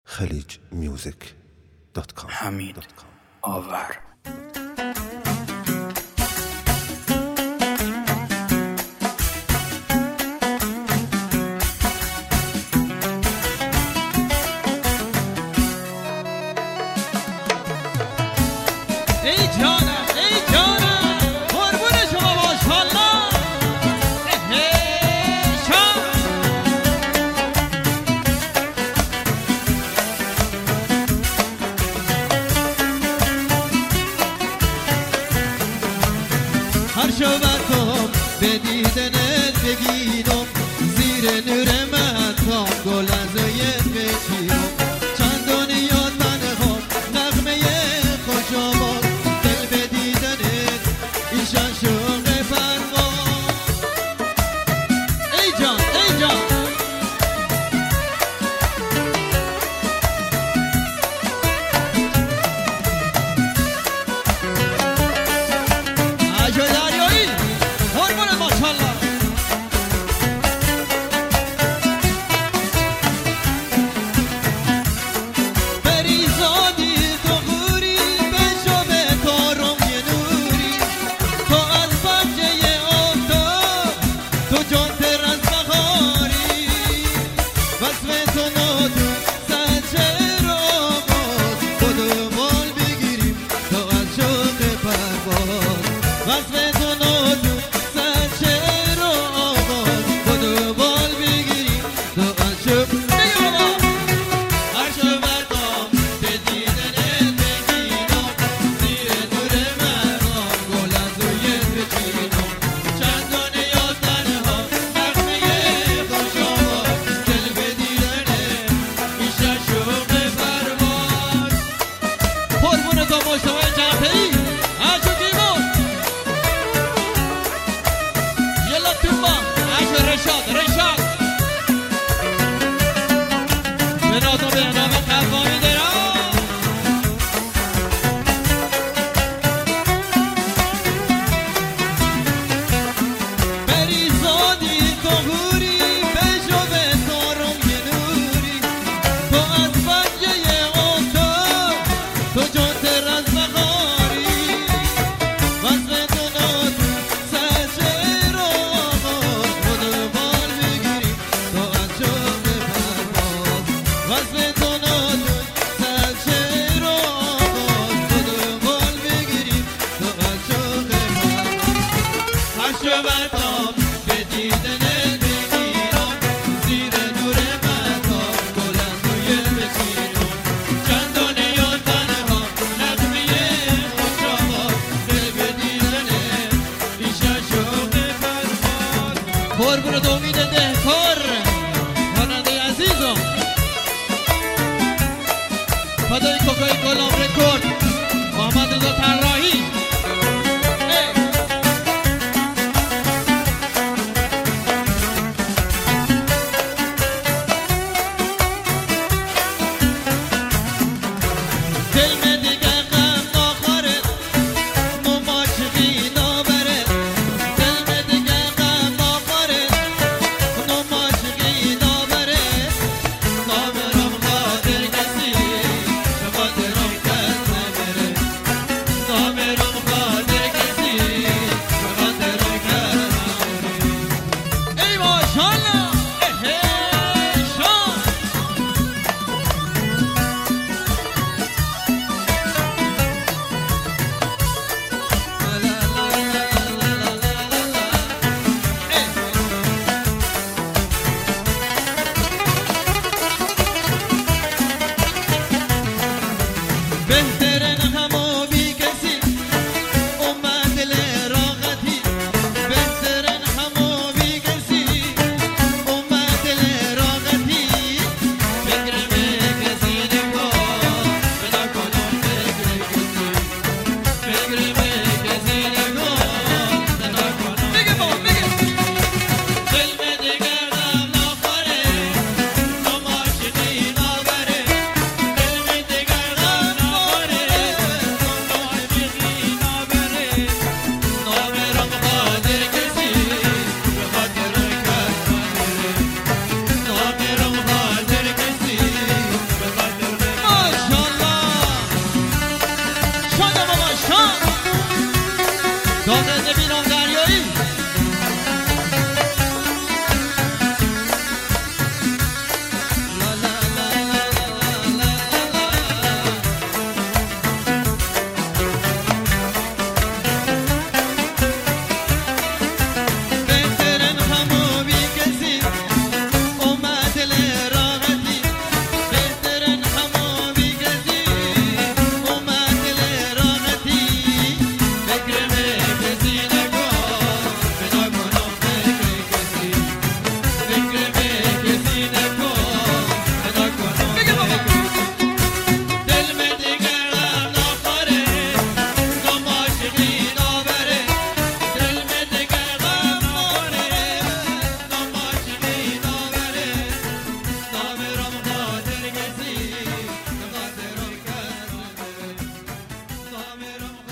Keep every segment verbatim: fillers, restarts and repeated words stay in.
خلیج میوزیک دات کام. حمید آور. ای جانم ای جانم قربون شما ماشاءالله. هر شبتم به دیدنت بگیرم، زیر نور مهتاب گل از رویت بچیرم. چند دنیا تنها نغمه خوش آواز، دل به دیدنت ایشان شوق پرواز. ای جان ای جان عجب دریایی قربون ماشاءالله. بریزادی تو غوری بشو به کارم یه نوری، تو از بچه آفتاب تو جان تر از بهاری. وصف تو نادون سچه رو باز خودو مال بگیریم تو از شوق پرواز. وصف تو نادون سچه رو آواز خودو مال بگیریم تو از شوق. بگی بابا هر شبتم به دیدنت بگیرم، زیر نور مهتاب گل از رویت بچینم. چندان یاد تنها نغمه خوش آواز، دل به دیدنت بیشتر شوق پرواز. قربون تو مجتبی جعفری عجب بیمون یلا توبا عجب رشاد رشاد به ناز و به نام قوامی درام. بریزادی تو غوری بشو به کارم یه نوری، تو از بچه آفتاب تو جان تر از بهاری. وصف تو نادون سچه رو آواز خودو بال بگیریم تو از شوق پرواز. وصف تو نادون سچه رو آواز خودو بال بگیریم تو از شوق پرواز. هر شبتم به دیدنت بگیرم، زیر نور مهتاب گل از رویت بچینم. چندان یاد تنها نغمه خوش آواز، دل به دیدنت بیشتر شوق پرواز. قربونت امید دهکار خواننده عزیزم فدای کوکای گلام رکورد محمد رضا طراحی. دل من دیگه غم ناخوره نماشقی نابره، دل من دیگه غم ناخوره نماشقی نابره. نابرم خاطر کسی به خاطرم کس نبره،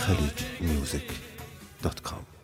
خلیج میوزیک دات کام.